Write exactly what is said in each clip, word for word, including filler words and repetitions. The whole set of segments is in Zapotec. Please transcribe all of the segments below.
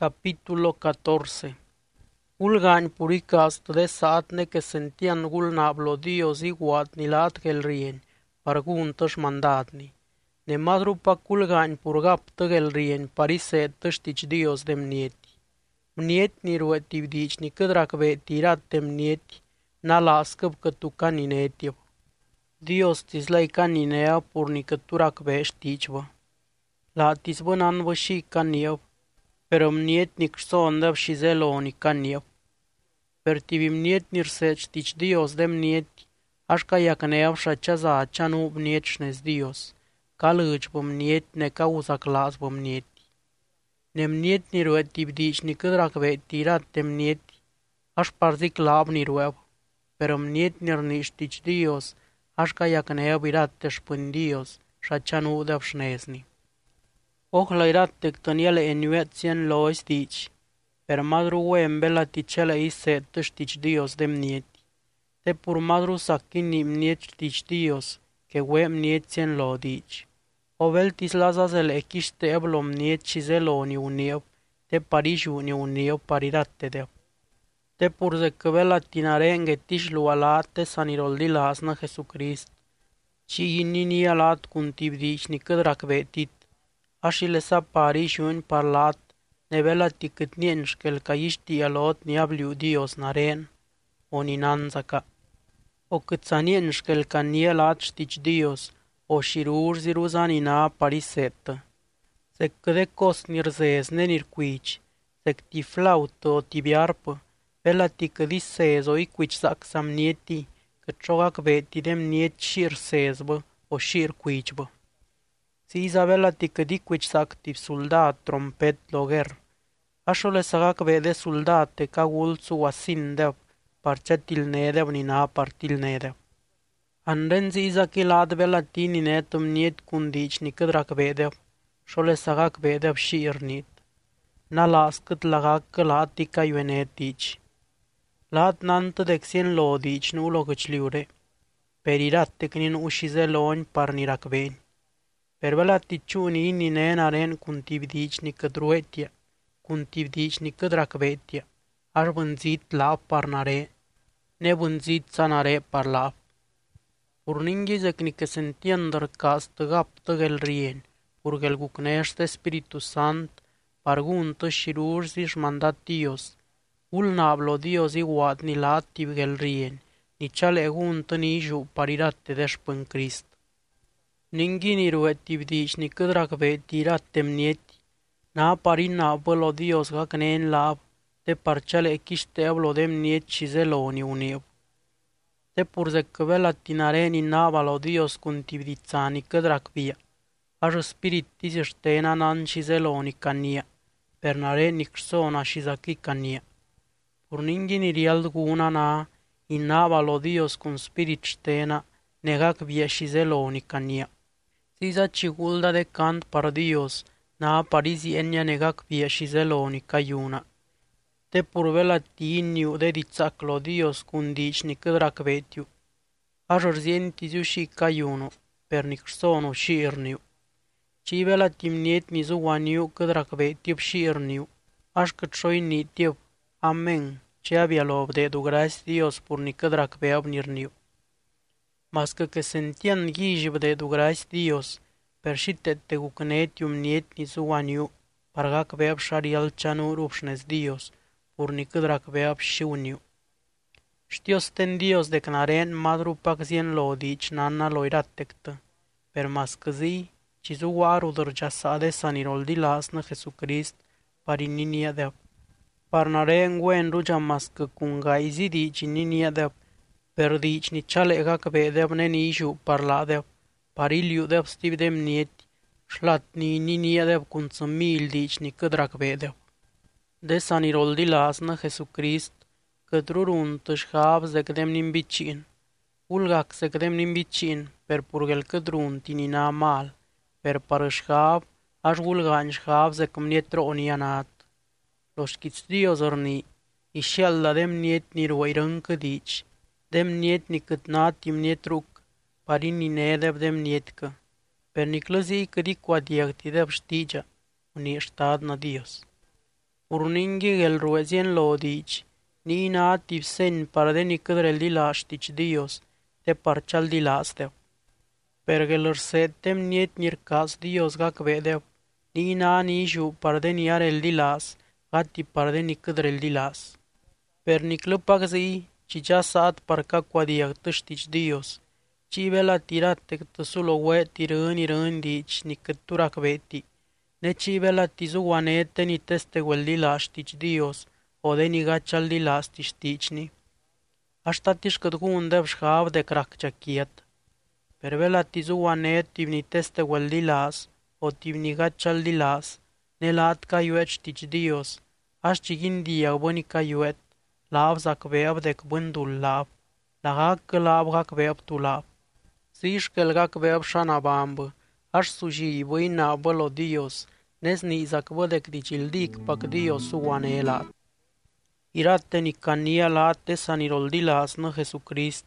Capítulo catorce. Ulgañ puricast de saatne que sentian gulnablo Dios iguat ni lat gelrien, parguntos mandadni. Ne madrupa culgañ purgaptă gelrien pariset tăștici Dios de mnieti. Mniet ni ruetivdici ni cădrac vetirat de mnieti, na lascăb că tu caninetiev. Dios tis lai caninea purni că tu rac veșticvă. La tis bănan vă și caniev, pero mnietnik sondav și zeloni caniev. Per tivi mnietnir sečtici Dios de mnieti, așca iacneav și aceaza aceanu mnietșnes Dios, ca lăci vă mniet ne cauza clas vă mnieti. Ne mnietnir uetivdici ni cădrac vetirat de mnieti, aș parzic lab niruev, pero mnietnir niștici Dios, așca iacneav irate șpân Dios, și aceanu dev șnesni. Ohla irate ctăniele enuetien lois dici, per madru uem bela ticele ise tăștici Dios de mnieti, te pur madru sacchini mnietștici Dios, que uem mnietien lo dici. Ovel tis lazazele echiște eblo mniet și zeloni uniev, te pariju ni uniev parirate dev. Te pur zecăvela tinarenghe tiș lualate saniroldi lasna Jesucrist, ci inini alat cuntiv dici ni cădrac vetit, Ashi lesa parishun parlat, nevela ticăt nienșkel ca iști alot niabliu Dios naren, o ninanzaca. O câța nienșkel ca nielat știci Dios, o șirur ziruzanina parisetă. Se câde cos nirzez nenircuici, se cti flaută o tibiarpă, vela ticădis sez o icuici sac samnieti, că ciogac veti dem niet șir sezbă, o șir cuicbă. Si Isabela ticădicuici sactiv soldat, trompet, loger. Așole sagac vede soldate ca ulțu asindev, parcea tilnedev nina partilnedev. Anrenzi Isachilad vela tininet îmniet cundici ni cădrac vedev, șole sagac vedev și irnit. Na las cât lagac călati ca ioenetici. Lat nantă dexien lodici nu logăcliure, perirate cnin ușize loni parnirac veni. Per vela ticiuni inni ne naren cuntivdici ni cădruetia, cuntivdici ni cădracvetia, aș vânzit la parnare, ne vânzit sanare parla. Purninghi zecni că sentiandăr castă gaptă gelrien, purgel gucnește Spiritus Sant, parguntă șirurziș mandat Dios, ul nablo Dios iguat ni la activ gelrien, ni ceale guntă ni ju parirate deșpân Crist. Ningini ruetivdici ni cădrac vetirat temnieti, na parina bălo Dios ca cnen lab, te parcele echiște eblo demniet și zeloni uniev. Te purze căvela tinareni navalo Dios cuntivdițani cădrac via, aș spirit tizeștena nan și zeloni cania, per nareni xona și zachi cania. Purningini riald guna na, in navalo Dios cum spirit ștena, negac via și zeloni cania. Sisa cigulda de cant par Dios, na parisi enya negac via și zeloni caiuna. Te purvela tiniu de ditsaclo Dios cundici ni cădrac vetiu. Ajorzieni tiziu și caiunu, per nixonu și irniu. Civela timniet ni zuaniu cădrac vetiu și irniu. Aș căcioi nitiu, amen, ce avia lob de du graci Dios pur ni cădrac veab nirniu. Mas că sentian ghijiv de du graci Dios, per și te te gucnetium niet ni zuaniu, pargac veab șarial ceanu rupșnes Dios, pur ni cădrac veab și uniu. Știos ten Dios de cnaren madru pac zien lodici nanna loiratectă, per mas căzi, ci zuaru dărgeasade saniroldi lasnă Jesucrist, parininia deab. Parnare nguen ruja mas că cungai zidici ninia deab, per dici ni ceale gac vedev neni iju parladev, pariliu dev stiv dem nieti, șlat ni ninia dev cunțămil dici ni cădrac vedev. De saniroldi lasnă Jesucrist, cădrurun tășhav zecdem nimbicin, ulgac zecdem nimbicin, per purgel cădrun tinina mal, per parășhav, aș ulgañ șhav zecăm nietronianat. Loșchiți Dios orni, ișealda dem niet nirvăirâncă dici, dem niet ni cât natim nietruc, parin ni nedev dem nietcă, per ni clăzii cădi cu adiactidev știgea, unii ștad na Dios. Purningi el ruezien lodich, ni na tivsen para ni cadrel di lashtich Dios, te parchal di lastev. Pergelor setem niet nirkas Dios gak vedev, ni na ni ju para ni arel di las, gati para ni cadrel di las. Per ni clupag zi, ci ja saat parca quadiag tăștich Dios, ci vela tirate că sulo we tirâni rândici ni căturac veti, ne ci vela tizu wanete ni teste weldi laștici Dios, ode ni gachal di lastici ticni. Asta tiș cât cu undev șhav de crac chachiet. Per vela tizu wanet tivni teste weldi las, o tivni gachal di las, ne lat ca yuet știci Dios, aș cigin dia băni ca yuet, lav zac veab de cbândul lav, la gac lav gac veab tu lav. Ziș că el gac veab șana bambă, aș suji băi na bălo Dios, nes ni zac vădec dicildic pac Dios su wane elat. Irate ni cania late saniroldi las na Jesucrist.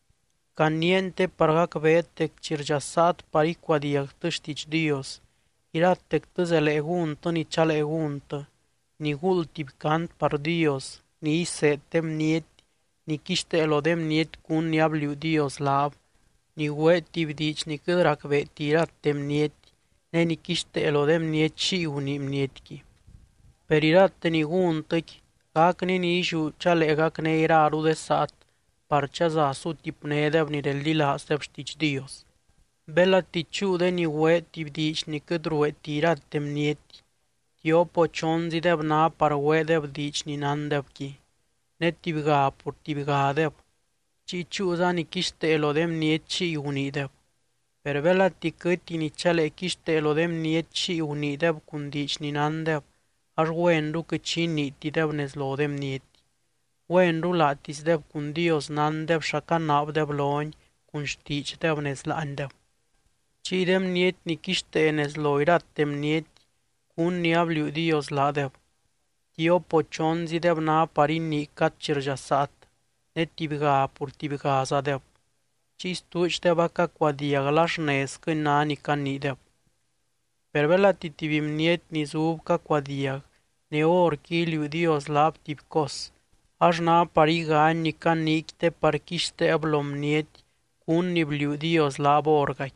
Caniente pargac veetec cirjasat paricua diag tăștici Dios, irate ctăzele eguntă ni ceale eguntă, ni gultib cant par Dios, ni ise tem niet, ni kiste elodem niet kun ni abliu Dios lav, ni wetib dic ni câdrac vetirat tem niet, ne ni kiste elodem niet și unim nietki. Perirate ni guntăchi, gacne ni isu ceale gacne era aru de sat, parcea zasu tip nedev ni reldi la step știci Dios. Bela ticiu de ni wetib dic ni câdru vetirat tem nieti, tio pocionzi dev na par wedev dic ni nandev ki. Ne tibga pur tibga dev, ci ciuza ni kiste elodem niet și unidev. Per vela ticăti ni cele kiste elodem niet și unidev kun dic ni nandev, aș wendu că cini tidev neslodem nieti. Wendu latis dev kun Dios nandev shaka nabdev loñ, kun știci dev neslandev. Cidem niet ni kiste nesloirat tem niet, kun ni abliu Dios ladev. Tio pocionzi dev na parin ni cat cirjasat, ne tibga pur tibga zadev. Ci stuci dev aca quadiag laș nesc în na ni can ni dev. Per vela titivim niet ni zub ca quadiag, ne or chiliu Dios lab tibcos. Aș na pariga ni can nicte parchiste ablom niet, kun ni bliu Dios lab orgac.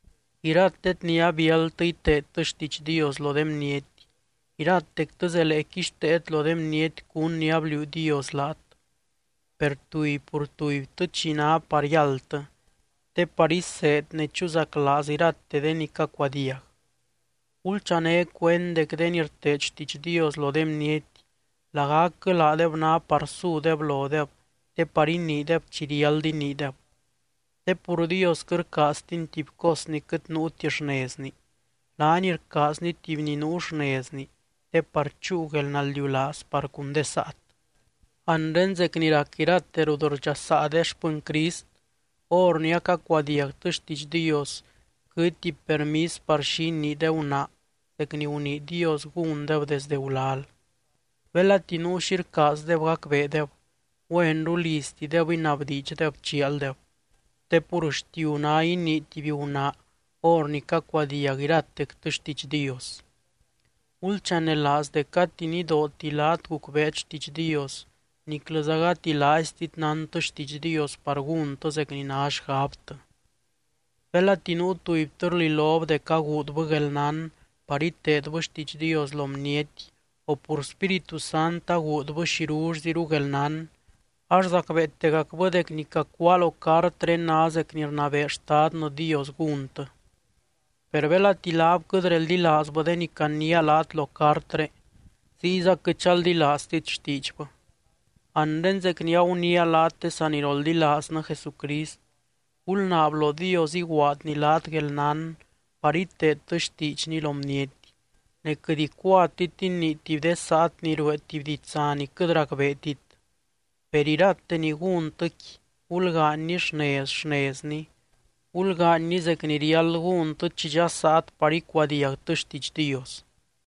Iratet ni abiel tăite tăștici Dios lodem niet. Irate ctăzele kiste et lodem niet kun ni abliu Dios lat. Per tui pur tui tăcina parialtă, te paris set ne ciuza clas irate de nica quadiag. Ulciane quendec de nirteci tic Dios lodem niet, la gac la dev na parsu dev lodev, te parin ni dev cirial din ni dev. Te pur Dios cârcastin tip cosni cât nu tieșnezni, la anir casni tivni nu șnezni, te parciugel nal diulas parcunde sat. Andenzec nirachirate rudorja sadeș pân Crist, or niaca quadiag tăștici Dios, cât ti permis parși ni de una, sec ni uni Dios gundev desde ulal. Vela tinu shirkas dev gac vedev, wendu listi dev inabdici dev cialdev. Te purștiu na ini tivi una, or nica quadiag iratec tăștici Dios. Ulciane las de catini do tilat cucveci tic Dios, ni clăzaga tilastit nan tăștici Dios parguntă sec ni naș haptă. Vela tinu tuiptărli lob de ca gud băgelnan, paritet văștici Dios lomnieti, o pur Spiritu Santa gud vășiruș zirugelnan, aș zac vete gac vădec ni ca qualo car trenazec nirnaveștat nă Dios guntă. Per vela tilab cădrel di las băde ni ca nia lat lo cartre, ziza căceal di las tit șticpă. Andenzec nia unia late sanirol di las nă Jesucrist, ul nablo Dios iguat ni lat gelnan, parite tăștici ni lomnieti. Ne câdi cuatitin ni tiv de sat ni ruetiv di țani câdrac vetit. Perirate ni guntăchi, ulga ni șnez șnezni, ulga ni zec ni rial guntăci ja sat pariquadiag tăștici Dios.